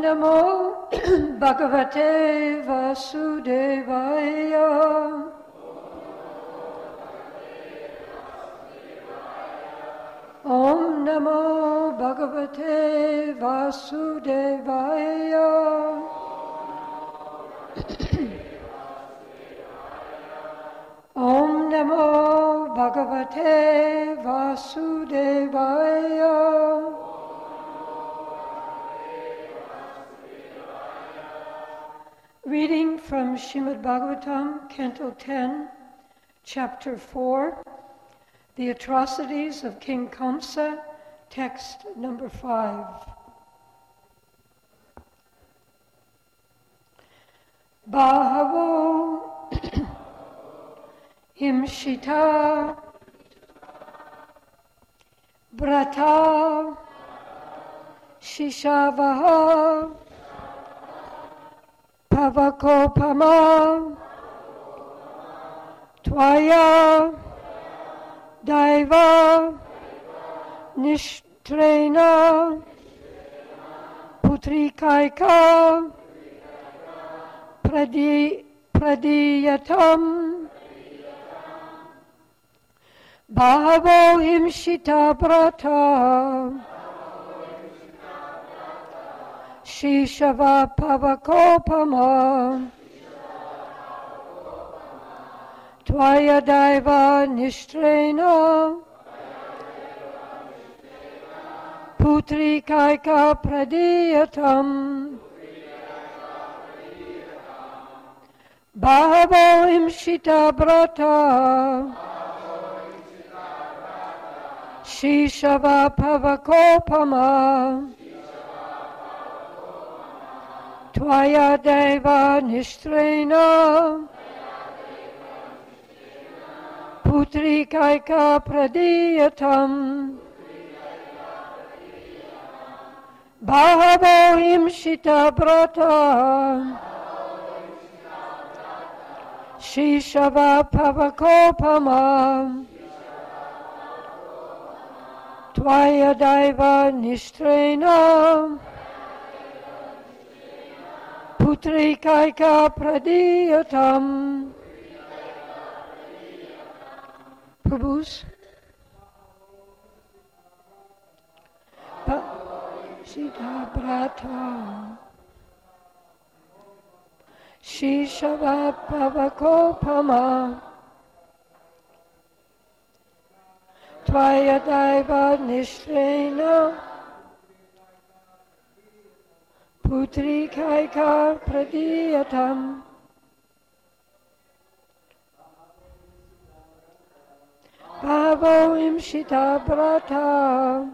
Namo Bhagavate Vasudevaya. Om Namo Bhagavate Vasudevaya. Om Namo Bhagavate Vasudevaya. Reading from Srimad Bhagavatam, Canto 10, Chapter 4, The Atrocities of King Kamsa, text number 5. Bahavo Himshita Brata Shishavaha Pavakopama Tvaya Daiva Nishtrena Putrikaika Pradiyatam Bhavo Himshita Brata Shishava Pavakopama Tvaya Daiva Nishtrena Putri Kaika Pradiyatam Bhavo Imshita Brata Shishava Pavakopama Tvaya Deva Nishtrena Putri Kaika Pradiyatam Bhavo Himshita Brata Shishava Pavakopama Tvaya Daiva Nishtrena Putri Kaika Pradiyatam. Prabhus. Sita Brata Shishava Pavakopama Tvaya Daiva Nishtrena Putri Kaika Pradiyatam Bhavo Imshita Brata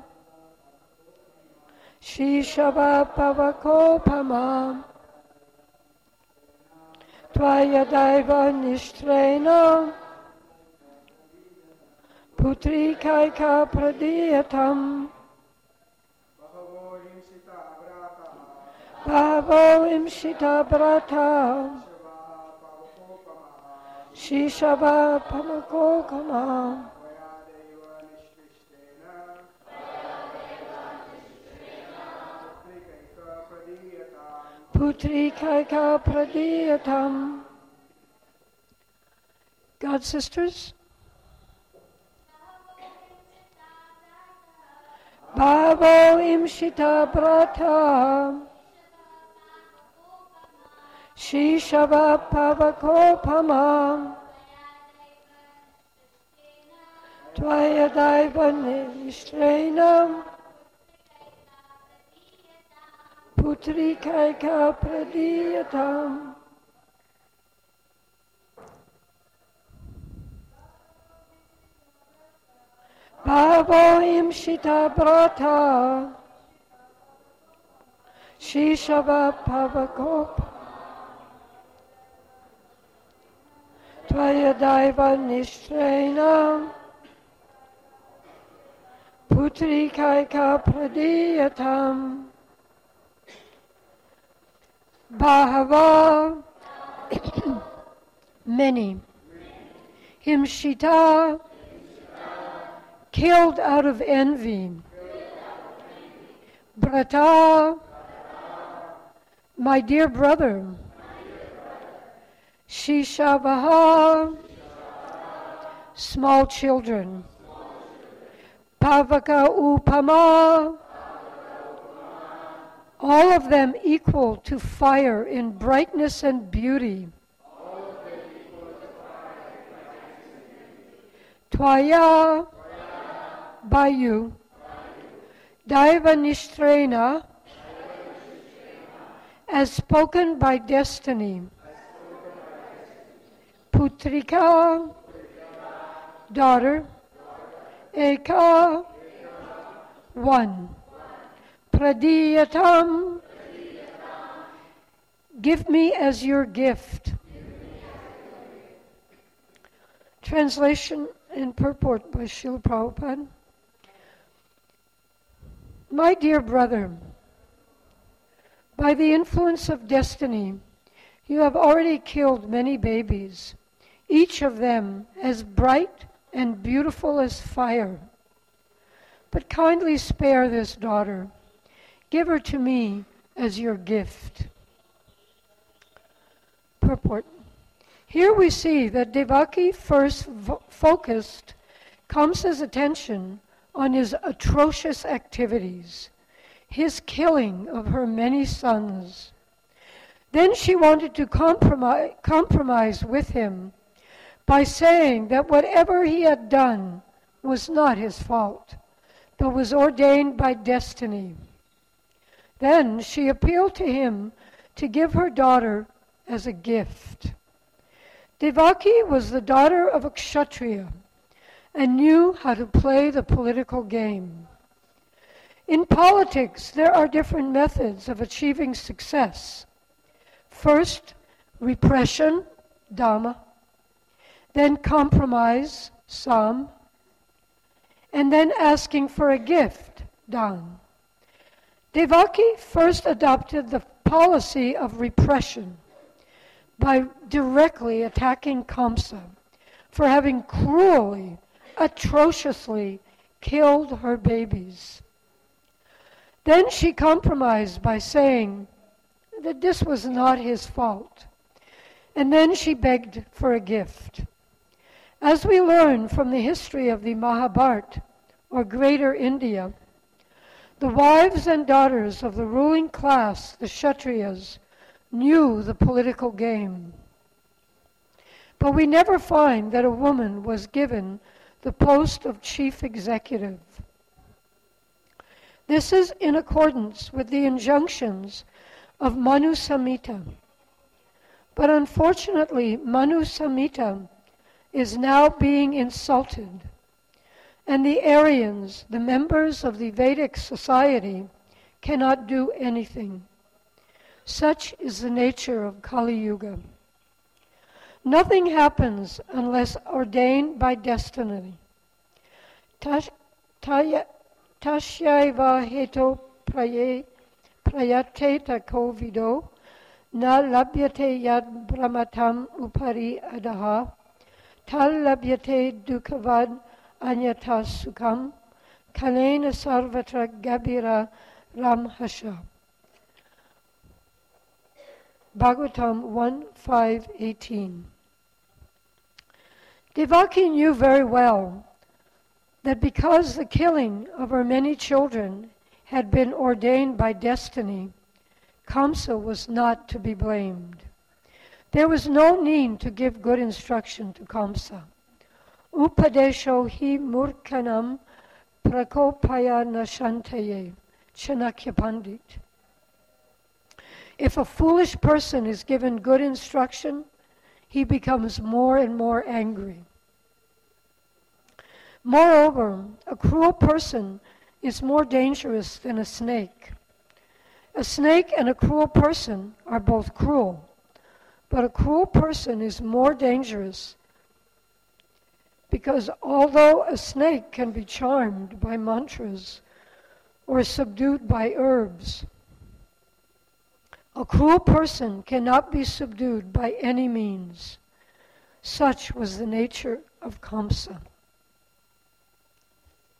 Shishava Pavakopama Tvaya Daiva Nishtrena Putri Kaika Pradiyatam Bhavo Imshita Brata Shishava Pavakopama Putri Kaika Pradiyatam. God sisters, Bhavo Imshita Brata Shishava Pavakopama Tvaya Daiva Nishtrena Putri Kaika Pradiyatam. Bhavo Imshita Brata Shishava Pavakopama Tvaya Daiva Nishtrena Putri Kaika Pradiyatam. Bhava many. Himshita killed out of envy. Brata My dear brother, Shishavaha, small children, Pavaka Upama, all of them equal to fire in brightness and beauty. Tvaya, by you, Daiva Nishtrena, as spoken by destiny. Putrika, daughter. Eka, one. Pradiyatam, give me as your gift. Translation and purport by Srila Prabhupada. My dear brother, by the influence of destiny, you have already killed many babies, each of them as bright and beautiful as fire. But kindly spare this daughter. Give her to me as your gift. Purport. Here we see that Devaki first focused Kamsa's attention on his atrocious activities, his killing of her many sons. Then she wanted to compromise with him by saying that whatever he had done was not his fault, but was ordained by destiny. Then she appealed to him to give her daughter as a gift. Devaki was the daughter of a Kshatriya and knew how to play the political game. In politics, there are different methods of achieving success. First, repression, dhamma, then compromise, sam, and then asking for a gift, dan. Devaki first adopted the policy of repression by directly attacking Kamsa for having cruelly, atrociously killed her babies. Then she compromised by saying that this was not his fault, and then she begged for a gift. As we learn from the history of the Mahabharata, or Greater India, the wives and daughters of the ruling class, the Kshatriyas, knew the political game. But we never find that a woman was given the post of chief executive. This is in accordance with the injunctions of Manu Samhita. But unfortunately, Manu Samhita is now being insulted, and the Aryans, the members of the Vedic society, cannot do anything. Such is the nature of Kali Yuga. Nothing happens unless ordained by destiny. Tasyaiva heto prayateta ko vido na labhyate yad brahmatam upari adaha tal labhyate dukavad anyata sukham kalena sarvatra gabira ramhasha. Bhagavatam 1:5-18. Devaki knew very well that because the killing of her many children had been ordained by destiny, Kamsa was not to be blamed. There was no need to give good instruction to Kamsa. Upadesho hi murkanam prakopaya nashantaye, Chanakya Pandit. If a foolish person is given good instruction, he becomes more and more angry. Moreover, a cruel person is more dangerous than a snake. A snake and a cruel person are both cruel, but a cruel person is more dangerous because although a snake can be charmed by mantras or subdued by herbs, a cruel person cannot be subdued by any means. Such was the nature of Kamsa.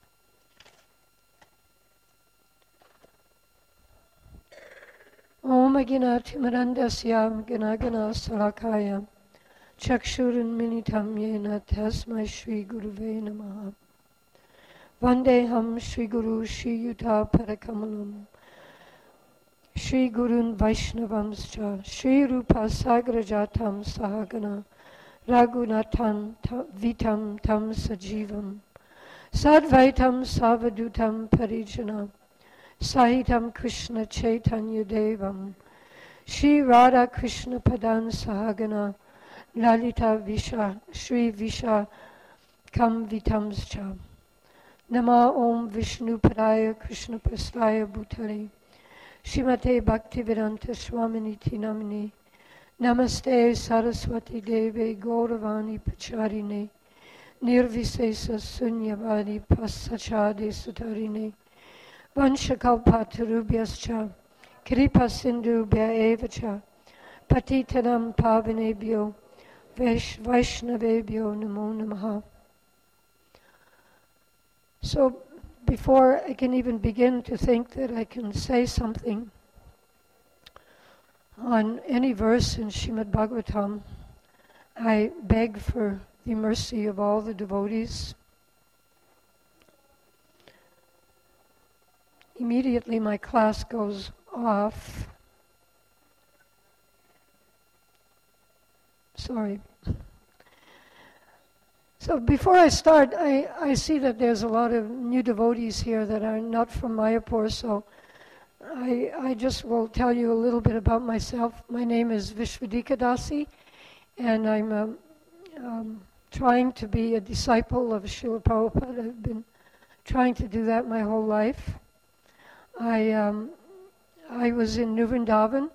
Om Omagina Timarandasyam Ganagana Salakaya Chakshurun Minitam Yena Tasmai Shri Guruve Namaha Vandeham Shri Guru Shri Yuta Parakamalam Shri Gurun Vaishnavamscha Shri Rupa Sagrajatam Sahagana Raghunathan Vitam Tam Sajivam Sadvaitam Savadutam Parijana Sahitam Krishna Chaitanya Devam Shri Radha Krishna Padan Sahagana Lalita Visha Shri Visha Kam Vitamscha Nama Om Vishnu Padaya Krishna Prasthaya Bhutale Shrimate Bhaktivedanta Swaminiti Namini Namaste Saraswati Deve Gauravani Pacharine Nirvisesa Sunyavadi Pasachade Sutarine Vanshakalpatarubhyascha Kripa Sindhubhya Evacha Patitanam Pavanebhyo Vaishnavebhyo Namo Namaha. So before I can even begin to think that I can say something on any verse in Srimad Bhagavatam, I beg for the mercy of all the devotees. Immediately my class goes off. Sorry. So before I start, I see that there's a lot of new devotees here that are not from Mayapur, so I just will tell you a little bit about myself. My name is Vishwadika Dasi, and I'm trying to be a disciple of Srila Prabhupada. I've been trying to do that my whole life. I was in New Vrindavan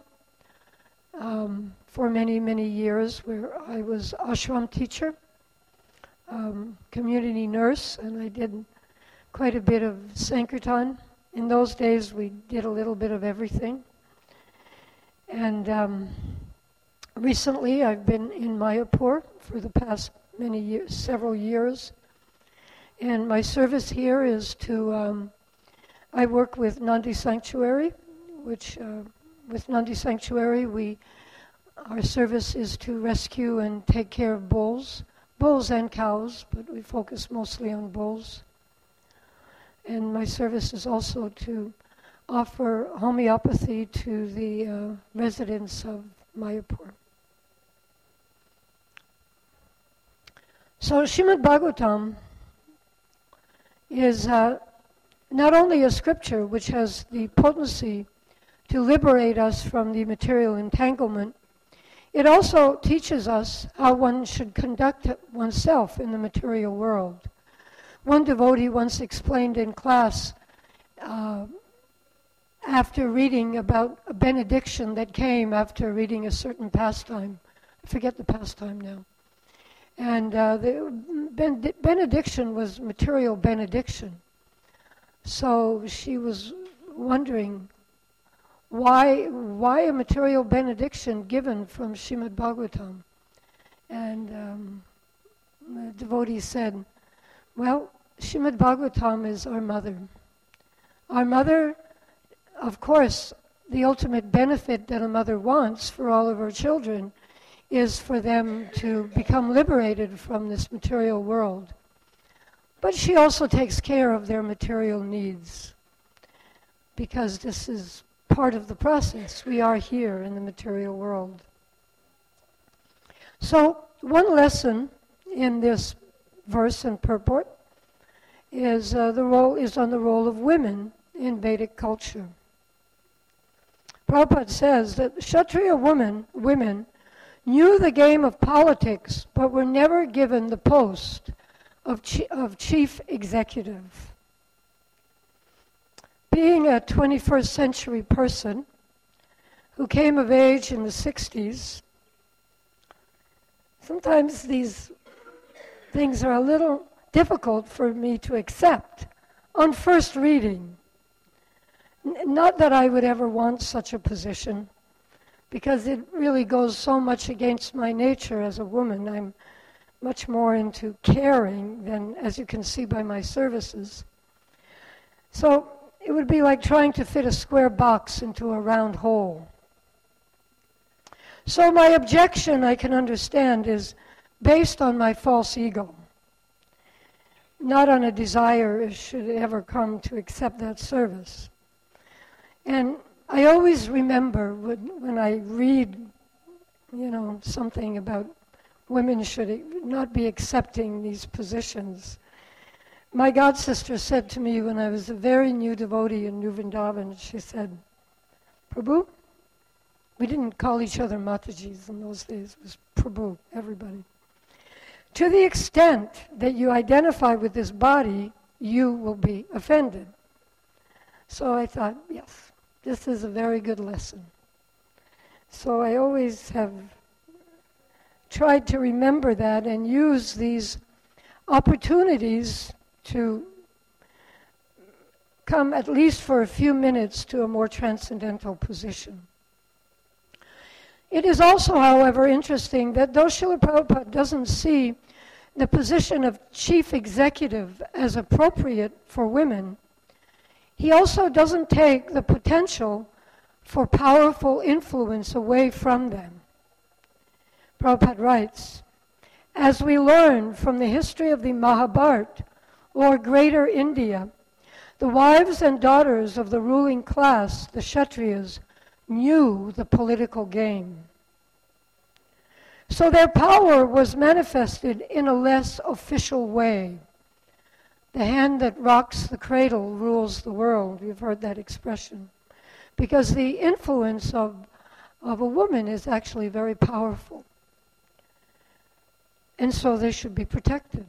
for many, many years, where I was ashram teacher, community nurse, and I did quite a bit of Sankirtan. In those days, we did a little bit of everything. And recently, I've been in Mayapur for the past many years, several years. And my service here is to, I work with Nandi Sanctuary, which with Nandi Sanctuary, our service is to rescue and take care of bulls and cows, but we focus mostly on bulls. And my service is also to offer homeopathy to the residents of Mayapur. So Srimad Bhagavatam is not only a scripture which has the potency to liberate us from the material entanglement, it also teaches us how one should conduct oneself in the material world. One devotee once explained in class, after reading about a benediction that came after reading a certain pastime. I forget the pastime now. And the benediction was material benediction. So she was wondering, why a material benediction given from Srimad Bhagavatam? And the devotee said, well, Srimad Bhagavatam is our mother. Our mother, of course, the ultimate benefit that a mother wants for all of her children is for them to become liberated from this material world. But she also takes care of their material needs, because this is part of the process. We are here in the material world. So one lesson in this verse and purport is on the role of women in Vedic culture. Prabhupada says that Kshatriya women knew the game of politics, but were never given the post of chief executive. Being a 21st century person who came of age in the 60s, sometimes these things are a little difficult for me to accept on first reading. Not that I would ever want such a position, because it really goes so much against my nature as a woman. I'm much more into caring than, as you can see by my services. So it would be like trying to fit a square box into a round hole. So my objection, I can understand, is based on my false ego, not on a desire, should it ever come, to accept that service. And I always remember when I read, something about women should not be accepting these positions. My god sister said to me when I was a very new devotee in New Vrindavan, she said, Prabhu, we didn't call each other Matajis in those days, it was Prabhu, everybody. To the extent that you identify with this body, you will be offended. So I thought, yes, this is a very good lesson. So I always have tried to remember that and use these opportunities to come, at least for a few minutes, to a more transcendental position. It is also, however, interesting that though Srila Prabhupada doesn't see the position of chief executive as appropriate for women, he also doesn't take the potential for powerful influence away from them. Prabhupada writes, as we learn from the history of the Mahabharata, or Greater India, the wives and daughters of the ruling class, the Kshatriyas, knew the political game. So their power was manifested in a less official way. The hand that rocks the cradle rules the world. You've heard that expression. Because the influence of a woman is actually very powerful. And so they should be protected.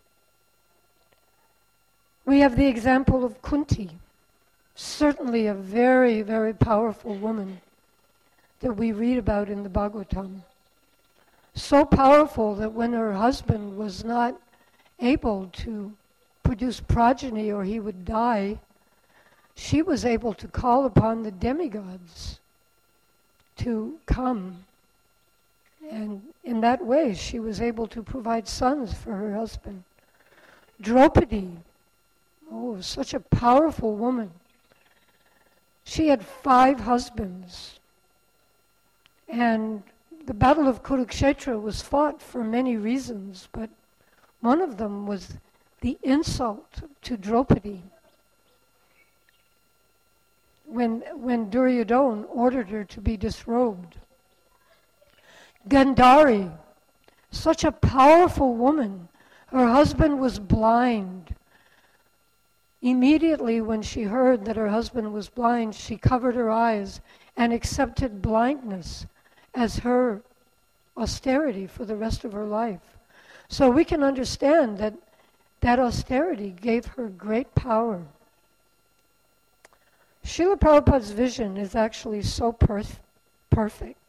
We have the example of Kunti, certainly a very, very powerful woman that we read about in the Bhagavatam. So powerful that when her husband was not able to produce progeny or he would die, she was able to call upon the demigods to come. And in that way, she was able to provide sons for her husband. Draupadi, such a powerful woman. She had 5 husbands. And the Battle of Kurukshetra was fought for many reasons, but one of them was the insult to Draupadi. When Duryodhana ordered her to be disrobed. Gandhari, such a powerful woman. Her husband was blind. Immediately when she heard that her husband was blind, she covered her eyes and accepted blindness as her austerity for the rest of her life. So we can understand that that austerity gave her great power. Srila Prabhupada's vision is actually so perfect.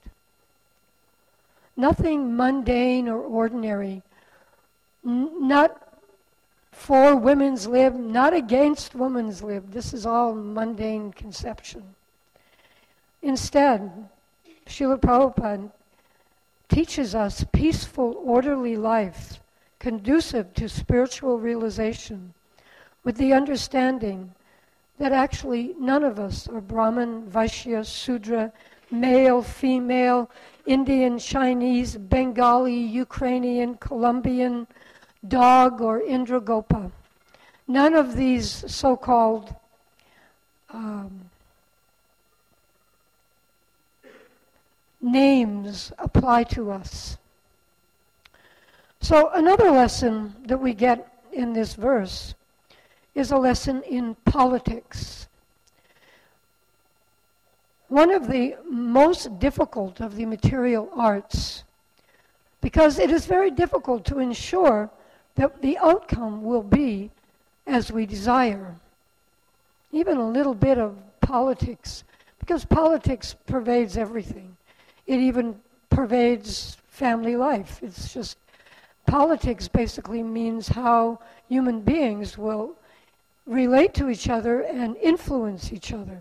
Nothing mundane or ordinary, not for women's lib, not against women's lib. This is all mundane conception. Instead, Srila Prabhupada teaches us peaceful, orderly life, conducive to spiritual realization, with the understanding that actually none of us are Brahmin, Vaishya, Sudra, male, female, Indian, Chinese, Bengali, Ukrainian, Colombian, dog, or Indragopa. None of these so-called names apply to us. So another lesson that we get in this verse is a lesson in politics. One of the most difficult of the material arts, because it is very difficult to ensure that the outcome will be as we desire. Even a little bit of politics, because politics pervades everything. It even pervades family life. It's just, politics basically means how human beings will relate to each other and influence each other.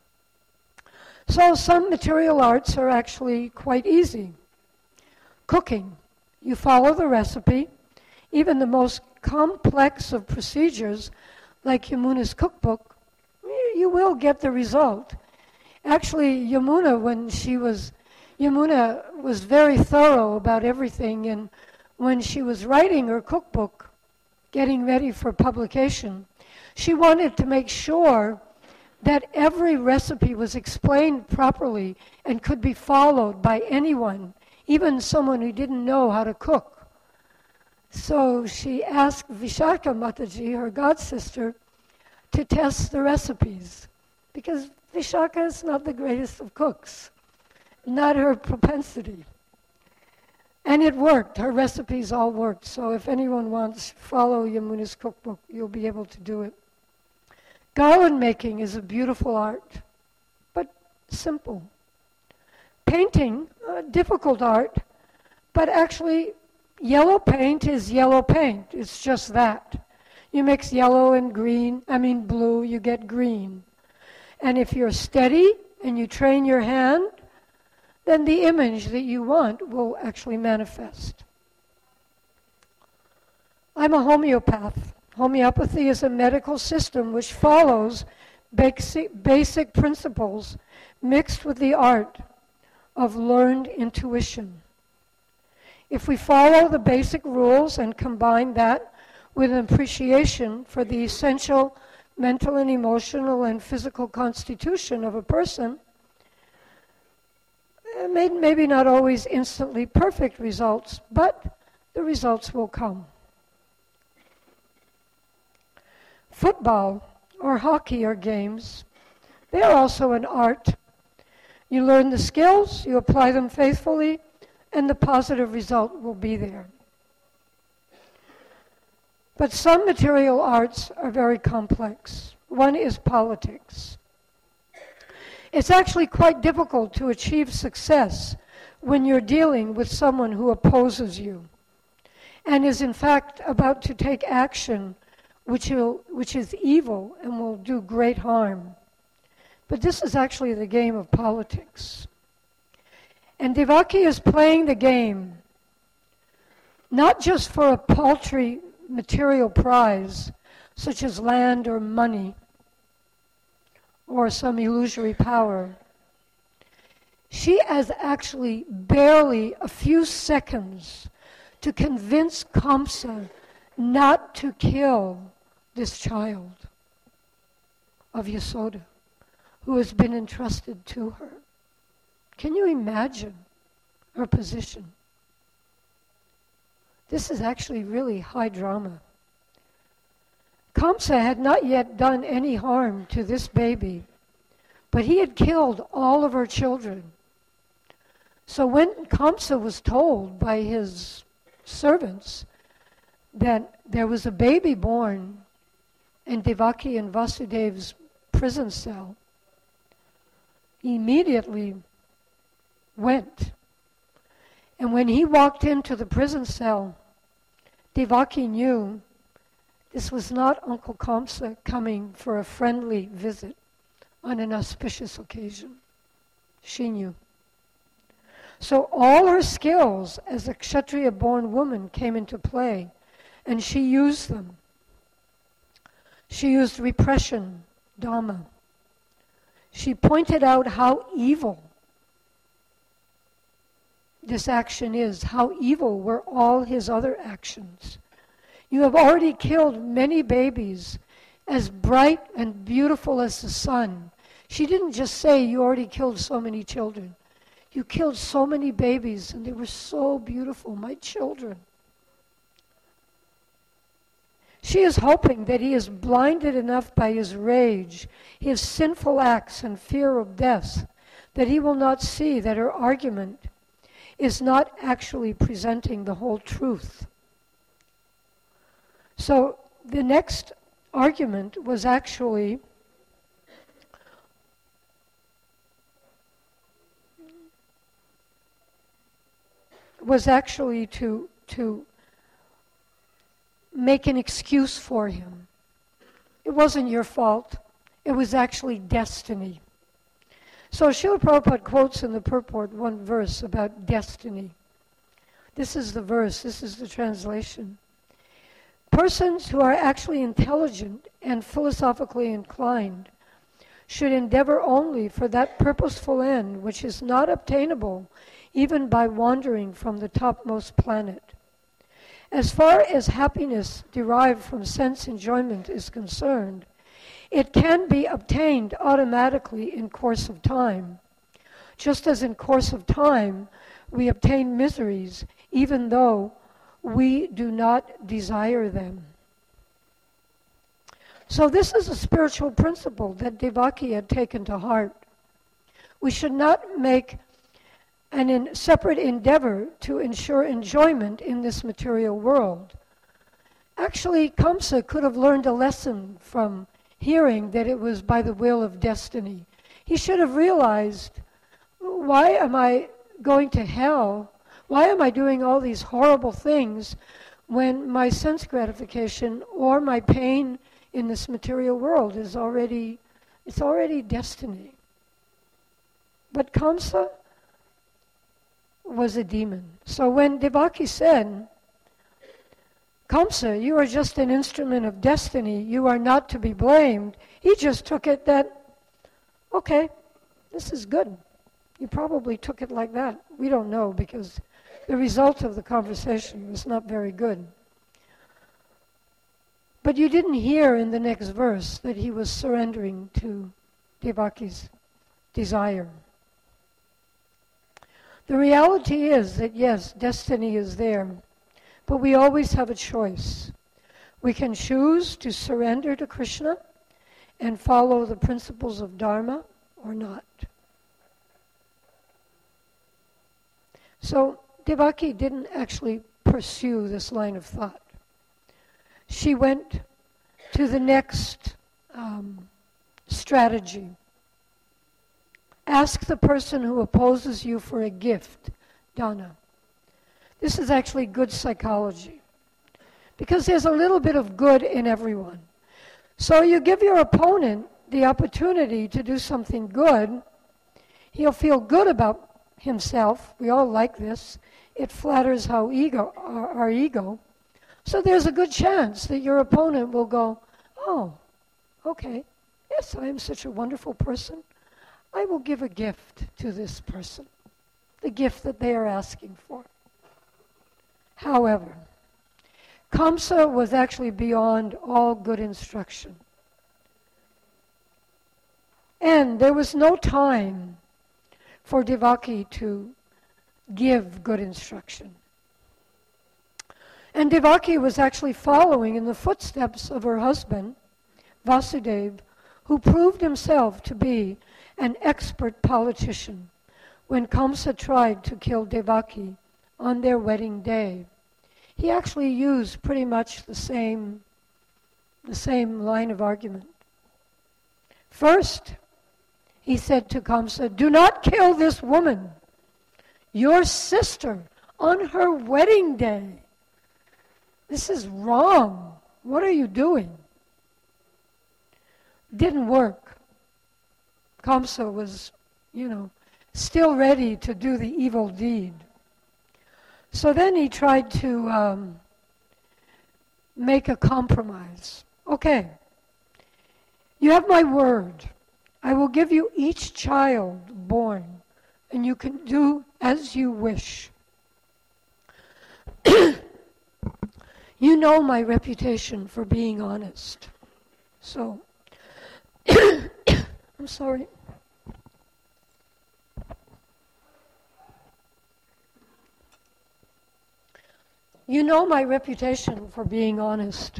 So some material arts are actually quite easy. Cooking, you follow the recipe. Even the most complex of procedures, like Yamuna's cookbook, you will get the result. Actually, Yamuna, when she was Yamuna was very thorough about everything, and when she was writing her cookbook, getting ready for publication, she wanted to make sure that every recipe was explained properly and could be followed by anyone, even someone who didn't know how to cook. So she asked Vishaka Mataji, her god sister, to test the recipes, because Vishaka is not the greatest of cooks, not her propensity. And it worked. Her recipes all worked. So if anyone wants to follow Yamuna's cookbook, you'll be able to do it. Garland making is a beautiful art, but simple. Painting, difficult art, but actually yellow paint is yellow paint. It's just that. You mix yellow and blue, you get green. And if you're steady and you train your hand, then the image that you want will actually manifest. I'm a homeopath. Homeopathy is a medical system which follows basic principles mixed with the art of learned intuition. If we follow the basic rules and combine that with an appreciation for the essential mental and emotional and physical constitution of a person, maybe not always instantly perfect results, but the results will come. Football or hockey are games. They are also an art. You learn the skills, you apply them faithfully, and the positive result will be there. But some material arts are very complex. One is politics. It's actually quite difficult to achieve success when you're dealing with someone who opposes you and is in fact about to take action which is evil and will do great harm. But this is actually the game of politics. And Devaki is playing the game not just for a paltry material prize, such as land or money, or some illusory power. She has actually barely a few seconds to convince Kamsa not to kill this child of Yasoda, who has been entrusted to her. Can you imagine her position? This is actually really high drama. Kamsa had not yet done any harm to this baby, but he had killed all of her children. So when Kamsa was told by his servants that there was a baby born in Devaki and Vasudev's prison cell, he immediately went. And when he walked into the prison cell, Devaki knew this was not Uncle Kamsa coming for a friendly visit on an auspicious occasion. She knew. So all her skills as a Kshatriya-born woman came into play, and she used them. She used repression, Dhamma. She pointed out how evil this action is, how evil were all his other actions. You have already killed many babies as bright and beautiful as the sun. She didn't just say you already killed so many children. You killed so many babies and they were so beautiful, my children. She is hoping that he is blinded enough by his rage, his sinful acts and fear of death, that he will not see that her argument is not actually presenting the whole truth. So the next argument was actually to make an excuse for him. It wasn't your fault. It was actually destiny. So Srila Prabhupada quotes in the purport one verse about destiny. This is the verse, this is the translation. Persons who are actually intelligent and philosophically inclined should endeavor only for that purposeful end which is not obtainable even by wandering from the topmost planet. As far as happiness derived from sense enjoyment is concerned, it can be obtained automatically in course of time, just as in course of time we obtain miseries even though we do not desire them. So this is a spiritual principle that Devaki had taken to heart. We should not make a separate endeavor to ensure enjoyment in this material world. Actually, Kamsa could have learned a lesson from hearing that it was by the will of destiny. He should have realized, why am I going to hell? Why am I doing all these horrible things when my sense gratification or my pain in this material world is already destiny? But Kamsa was a demon. So when Devaki said, Kamsa, you are just an instrument of destiny, you are not to be blamed, he just took it that, okay, this is good. He probably took it like that. We don't know because the result of the conversation was not very good. But you didn't hear in the next verse that he was surrendering to Devaki's desire. The reality is that yes, destiny is there, but we always have a choice. We can choose to surrender to Krishna and follow the principles of Dharma or not. So Devaki didn't actually pursue this line of thought. She went to the next strategy. Ask the person who opposes you for a gift, dana. This is actually good psychology, because there's a little bit of good in everyone. So you give your opponent the opportunity to do something good, he'll feel good about himself. We all like this. It flatters our ego. So there's a good chance that your opponent will go, oh, okay, yes, I am such a wonderful person. I will give a gift to this person, the gift that they are asking for. However, Kamsa was actually beyond all good instruction. And there was no time for Devaki to give good instruction. And Devaki was actually following in the footsteps of her husband, Vasudeva, who proved himself to be an expert politician when Kamsa tried to kill Devaki on their wedding day. He actually used pretty much the same line of argument. First, he said to Kamsa, do not kill this woman, your sister, on her wedding day. This is wrong. What are you doing? Didn't work. Kamsa was, still ready to do the evil deed. So then he tried to make a compromise. Okay, you have my word. I will give you each child born, and you can do as you wish. You know my reputation for being honest. So, I'm sorry. You know my reputation for being honest.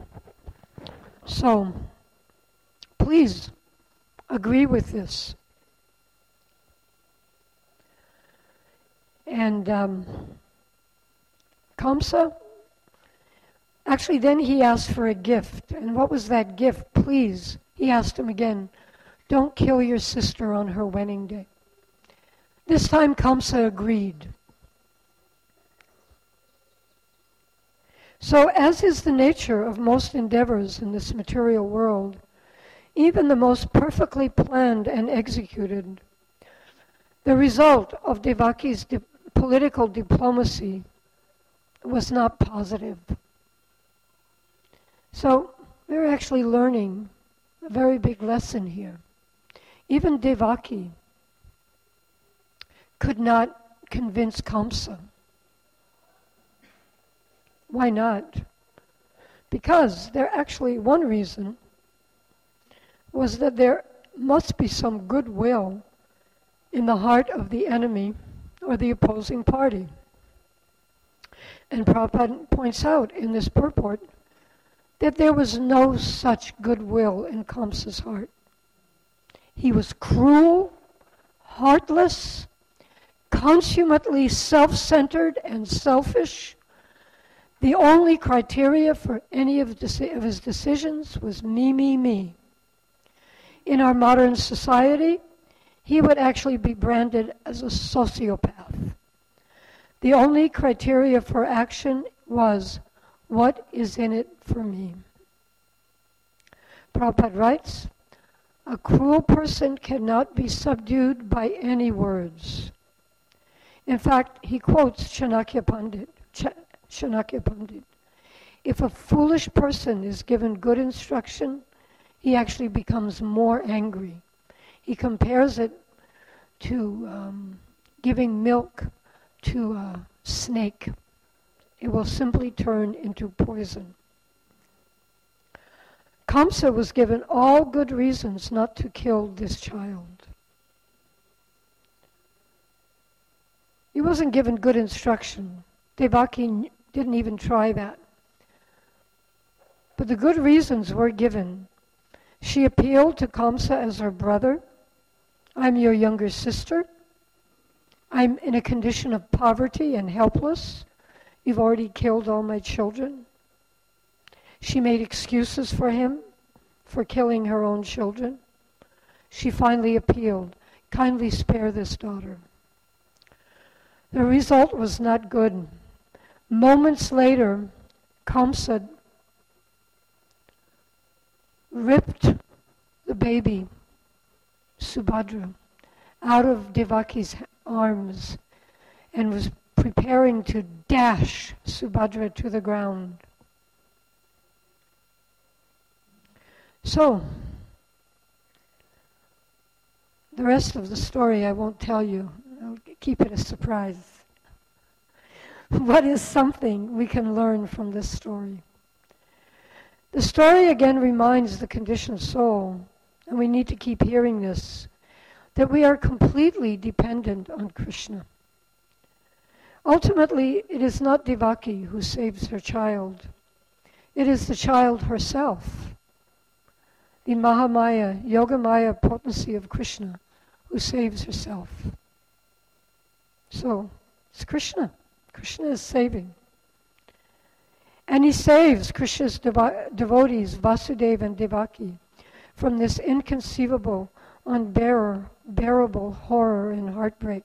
So, please agree with this. And Kamsa, actually then he asked for a gift. And what was that gift? Please, he asked him again, don't kill your sister on her wedding day. This time Kamsa agreed. So as is the nature of most endeavors in this material world, even the most perfectly planned and executed, the result of Devaki's political diplomacy was not positive. So we're actually learning a very big lesson here. Even Devaki could not convince Kamsa. Why not? Because one reason was that there must be some goodwill in the heart of the enemy or the opposing party. And Prabhupada points out in this purport that there was no such goodwill in Kamsa's heart. He was cruel, heartless, consummately self-centered and selfish. The only criteria for any of his decisions was me, me, me. In our modern society, he would actually be branded as a sociopath. The only criteria for action was, what is in it for me? Prabhupada writes, a cruel person cannot be subdued by any words. In fact, he quotes Chanakya Pandit. If a foolish person is given good instruction, he actually becomes more angry. He compares it to giving milk to a snake. It will simply turn into poison. Kamsa was given all good reasons not to kill this child. He wasn't given good instruction. Devaki didn't even try that. But the good reasons were given. She appealed to Kamsa as her brother. I'm your younger sister. I'm in a condition of poverty and helpless. You've already killed all my children. She made excuses for him for killing her own children. She finally appealed, kindly spare this daughter. The result was not good. Moments later, Kamsa ripped the baby, Subhadra, out of Devaki's arms and was preparing to dash Subhadra to the ground. So, the rest of the story I won't tell you. I'll keep it a surprise. What is something we can learn from this story? The story again reminds the conditioned soul, and we need to keep hearing this, that we are completely dependent on Krishna. Ultimately, it is not Devaki who saves her child. It is the child herself, the Mahamaya, Yogamaya potency of Krishna, who saves herself. So, it's Krishna. Krishna is saving. And he saves Krishna's devotees, Vasudeva and Devaki, from this inconceivable, unbearable horror and heartbreak.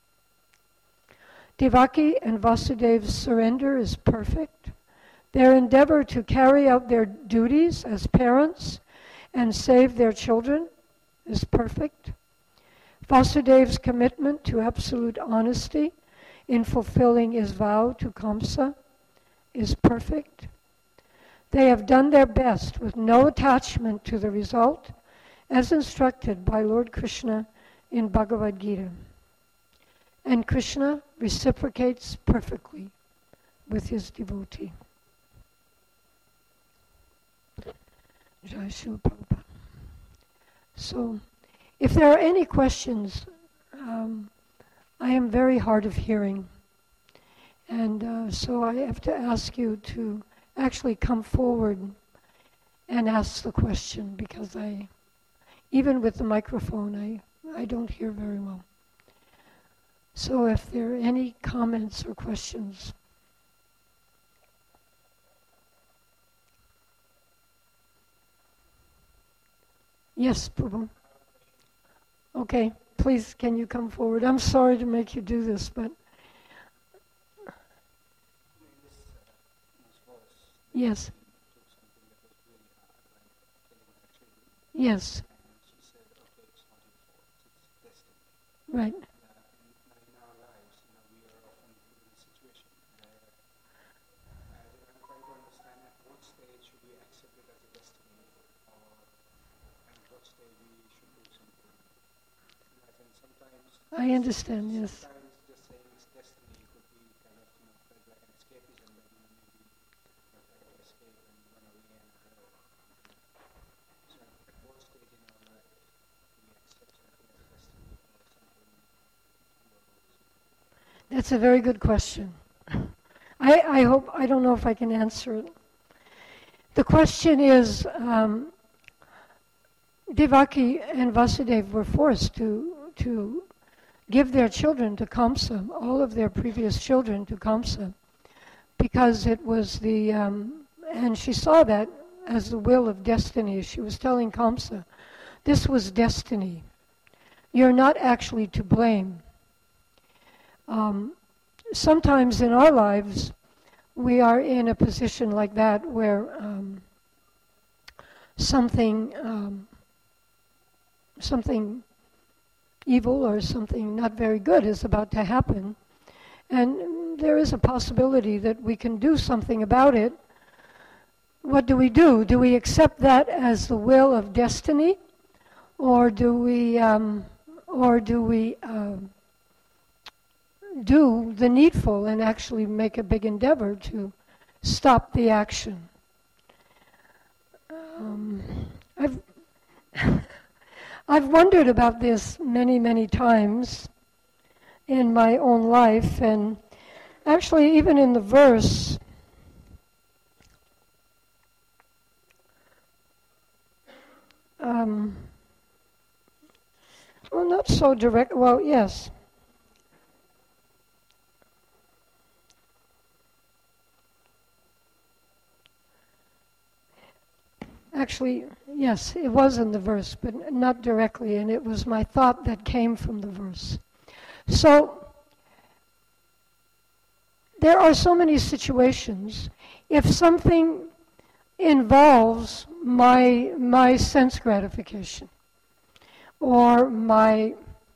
Devaki and Vasudev's surrender is perfect. Their endeavor to carry out their duties as parents and save their children is perfect. Vasudev's commitment to absolute honesty in fulfilling his vow to Kamsa is perfect. They have done their best with no attachment to the result, as instructed by Lord Krishna in Bhagavad Gita. And Krishna reciprocates perfectly with his devotee. Jai Srila Prabhupada. So, if there are any questions, I am very hard of hearing. And so I have to ask you to actually come forward and ask the question, because even with the microphone, I don't hear very well. So if there are any comments or questions. Yes, Prabhu. Okay, please, can you come forward? I'm sorry to make you do this, but... Yes. Yes. Right. I understand, yes. Just saying it's destiny could be kind of, felt like an escapism that maybe try to escape and run away and so at what stage in our life we accept something as destiny or something more. That's a very good question. I don't know if I can answer it. The question is, Devaki and Vasudeva were forced to give their children to Kamsa, all of their previous children to Kamsa, because it was and she saw that as the will of destiny. She was telling Kamsa, this was destiny. You're not actually to blame. Sometimes in our lives, we are in a position like that where something evil or something not very good is about to happen, and there is a possibility that we can do something about it. What do? Do we accept that as the will of destiny, or do we do the needful and actually make a big endeavor to stop the action? I've wondered about this many, many times in my own life, and actually even in the verse, well, not so direct, well, yes. Actually, yes, it was in the verse, but not directly, and it was my thought that came from the verse. So, there are so many situations. If something involves my sense gratification, or my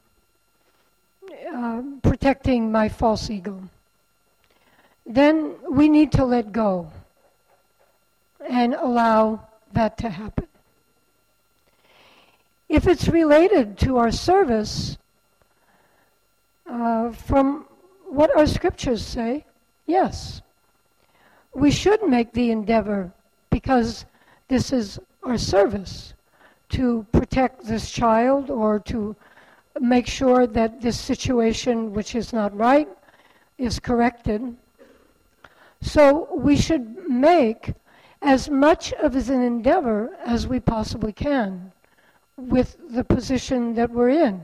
protecting my false ego, then we need to let go and allow that to happen. If it's related to our service, from what our scriptures say, yes, we should make the endeavor, because this is our service, to protect this child or to make sure that this situation which is not right is corrected. So we should make as much of an endeavor as we possibly can with the position that we're in.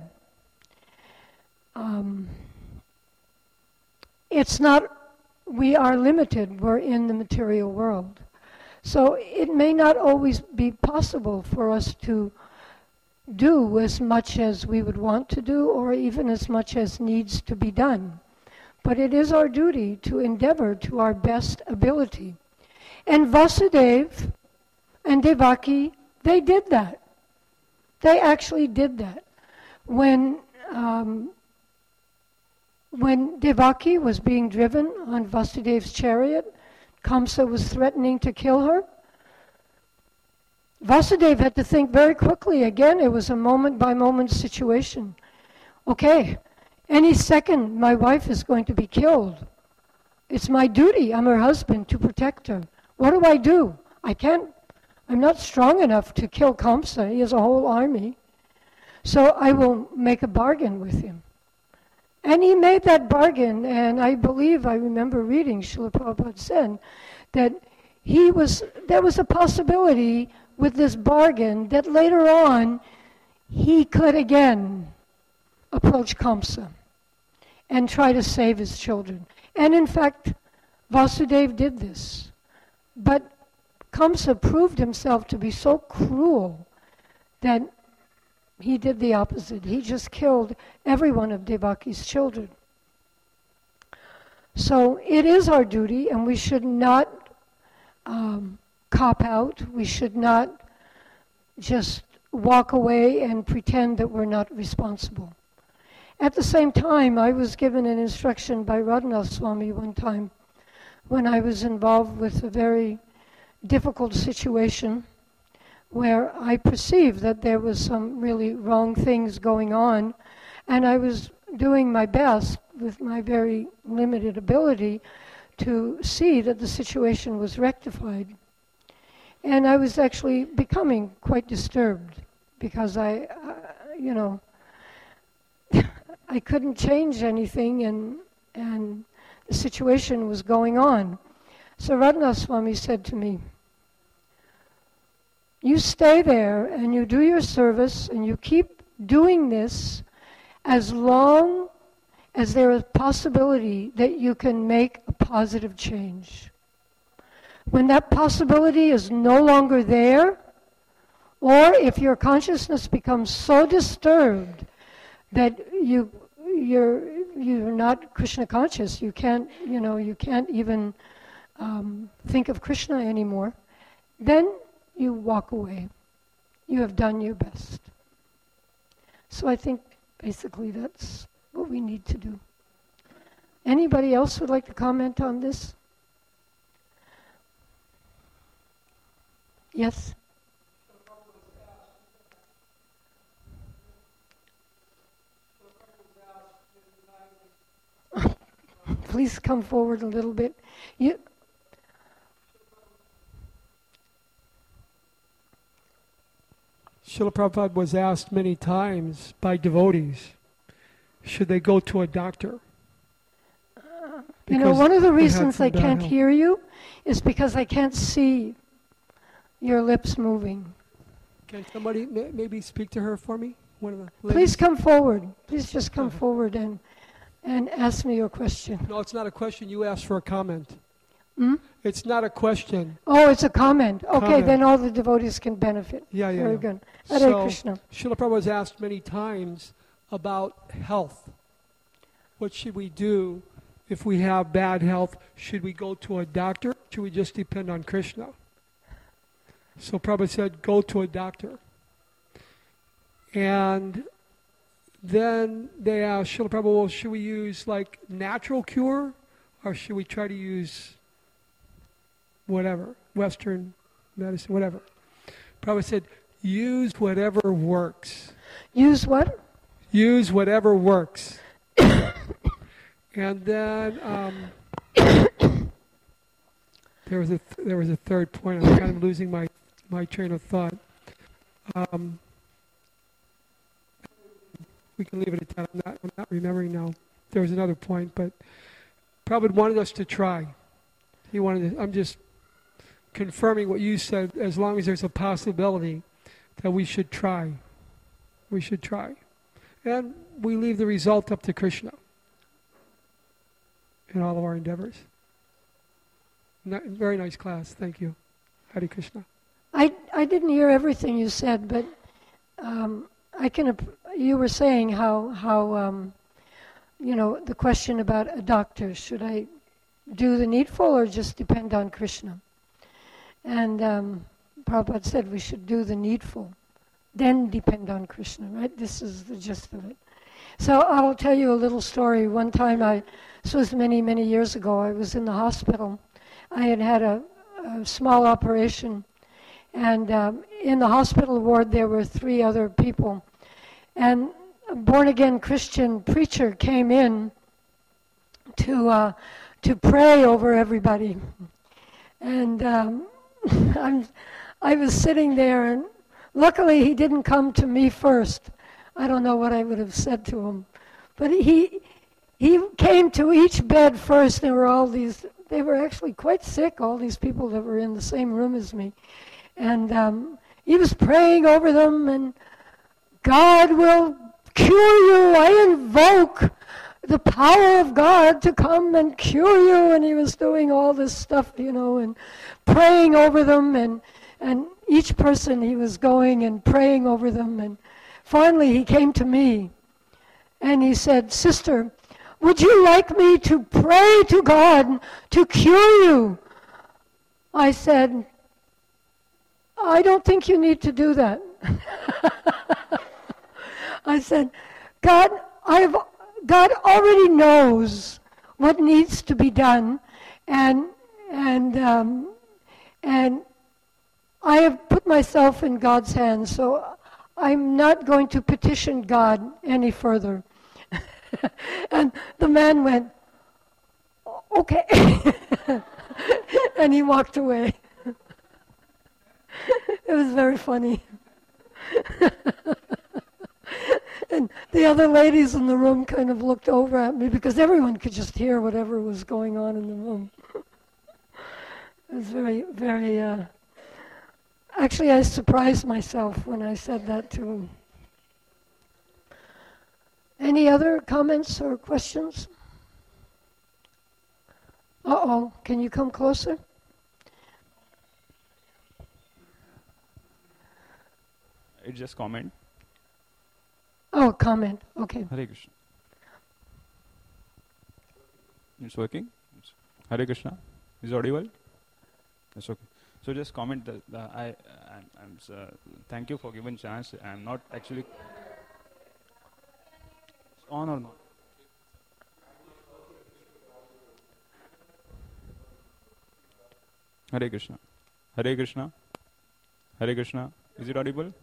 It's not, we are limited, we're in the material world. So it may not always be possible for us to do as much as we would want to do, or even as much as needs to be done. But it is our duty to endeavor to our best ability. And Vasudeva and Devaki, they did that. They actually did that. When Devaki was being driven on Vasudeva's chariot, Kamsa was threatening to kill her. Vasudeva had to think very quickly. Again, it was a moment-by-moment situation. Okay, any second my wife is going to be killed. It's my duty, I'm her husband, to protect her. What do? I'm not strong enough to kill Kamsa. He has a whole army. So I will make a bargain with him. And he made that bargain, and I remember reading, Srila Prabhupada said, that there was a possibility with this bargain that later on he could again approach Kamsa and try to save his children. And in fact, Vasudeva did this. But Kamsa proved himself to be so cruel that he did the opposite. He just killed every one of Devaki's children. So it is our duty, and we should not cop out. We should not just walk away and pretend that we're not responsible. At the same time, I was given an instruction by Radhanath Swami one time when I was involved with a very difficult situation where I perceived that there was some really wrong things going on, and I was doing my best with my very limited ability to see that the situation was rectified. And I was actually becoming quite disturbed because I couldn't change anything, and the situation was going on. So Radhanath Swami said to me, you stay there and you do your service and you keep doing this as long as there is possibility that you can make a positive change. When that possibility is no longer there, or if your consciousness becomes so disturbed that you're not Krishna conscious, you can't even think of Krishna anymore, then you walk away. You have done your best. So I think basically that's what we need to do. Anybody else would like to comment on this? Yes? Please come forward a little bit. Srila Prabhupada was asked many times by devotees, should they go to a doctor? One of the reasons I can't hear you is because I can't see your lips moving. Can somebody maybe speak to her for me? One of the ladies? Please come forward. Please just come forward and ask me your question. No, it's not a question. You asked for a comment. Hmm? It's not a question. Oh, it's a comment. Okay, Comment. then all the devotees can benefit. Yeah. Very good. Hare So, Krishna. Srila Prabhupada was asked many times about health. What should we do if we have bad health? Should we go to a doctor? Should we just depend on Krishna? So Prabhupada said, go to a doctor. And then they asked Srila Prabhupada, well, should we use like natural cure? Or should we try to use whatever, Western medicine, whatever? Prabhupada said, use whatever works. Use what? Use whatever works. And then there was a third point. I'm kind of losing my train of thought. We can leave it at that. I'm not remembering now. There was another point, but Prabhupada wanted us to try. He wanted. I'm just confirming what you said. As long as there's a possibility that we should try, we should try, and we leave the result up to Krishna in all of our endeavors. Very nice class. Thank you. Hare Krishna. I didn't hear everything you said, but you were saying how the question about a doctor, should I do the needful or just depend on Krishna? And Prabhupada said we should do the needful, then depend on Krishna, right? This is the gist of it. So I'll tell you a little story. One time, this was many, many years ago, I was in the hospital. I had a small operation, and in the hospital ward there were 3 other people. And a born-again Christian preacher came in to pray over everybody. And I was sitting there, and luckily he didn't come to me first. I don't know what I would have said to him. But he came to each bed first. There were they were actually quite sick, all these people that were in the same room as me. And he was praying over them, and God will cure you. I invoke the power of God to come and cure you. And he was doing all this stuff, and praying over them. And each person he was going and praying over them. And finally he came to me and he said, "Sister, would you like me to pray to God to cure you?" I said, "I don't think you need to do that." I said, God already knows what needs to be done, and I have put myself in God's hands, so I'm not going to petition God any further. And the man went, okay. And he walked away. It was very funny. And the other ladies in the room kind of looked over at me because everyone could just hear whatever was going on in the room. It was very, very... Actually, I surprised myself when I said that to him. Any other comments or questions? Uh-oh, can you come closer? It's just comment. Oh, comment, okay. Hare Krishna. It's working? Hare Krishna. Is it audible? That's okay. So just comment that thank you for giving chance. I'm not actually it's on or not. Hare Krishna. Hare Krishna. Hare Krishna. Is it audible?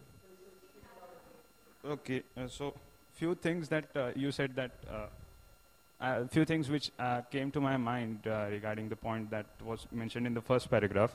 Okay. So few things that you said that few things which came to my mind regarding the point that was mentioned in the first paragraph.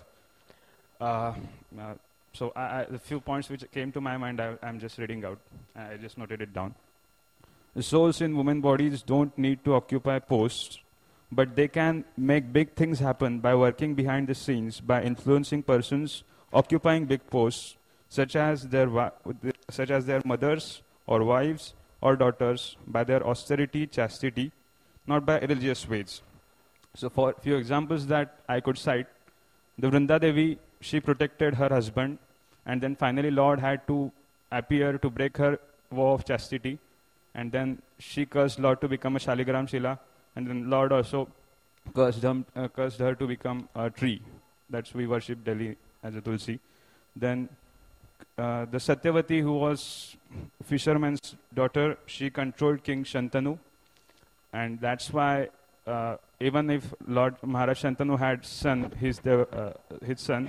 So the few points which came to my mind, I'm just reading out. I just noted it down. The souls in women bodies don't need to occupy posts, but they can make big things happen by working behind the scenes, by influencing persons occupying big posts, such as their mothers or wives or daughters, by their austerity, chastity, not by religious ways. So for few examples that I could cite, the Vrinda Devi, she protected her husband, and then finally Lord had to appear to break her vow of chastity, and then she cursed Lord to become a Shaligram Shila, and then Lord also cursed her to become a tree. That's we worship Delhi as a Tulsi. Then the Satyavati, who was fisherman's daughter, she controlled King Shantanu, and that's why even if Lord Maharaj Shantanu had his son,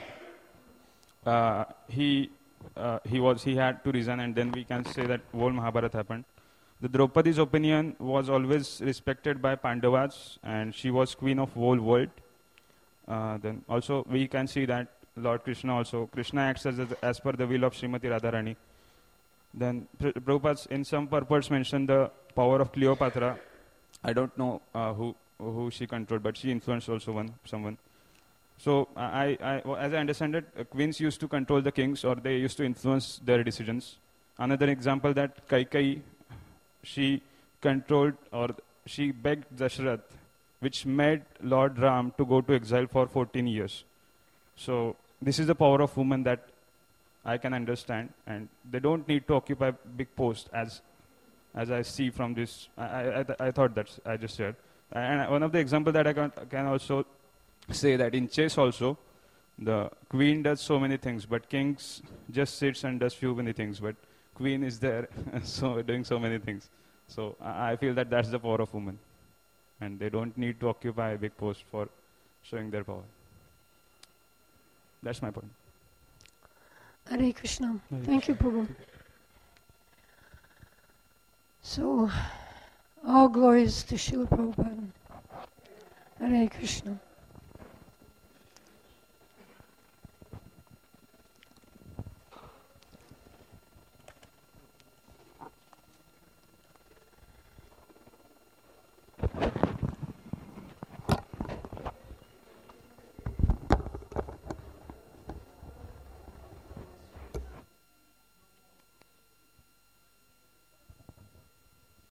he had to resign, and then we can say that whole Mahabharata happened. The Draupadi's opinion was always respected by Pandavas, and she was queen of whole world. Then also we can see that Lord Krishna acts as per the will of Srimati Radharani. Then Prabhupada in some purports mentioned the power of Cleopatra. I don't know who she controlled, but she influenced also someone. So as I understand it, queens used to control the kings, or they used to influence their decisions. Another example that Kaikeyi, she controlled, or she begged Dashrath, which made Lord Ram to go to exile for 14 years. So this is the power of women that I can understand, and they don't need to occupy big posts as I see from this. I thought that I just shared. And one of the examples that I can also say that in chess also, the queen does so many things, but kings just sits and does few many things, but queen is there so doing so many things. So I feel that that's the power of women, and they don't need to occupy a big post for showing their power. That's my point. Hare Krishna. Thank you, Prabhu. So, all glories to Srila Prabhupada. Hare Krishna.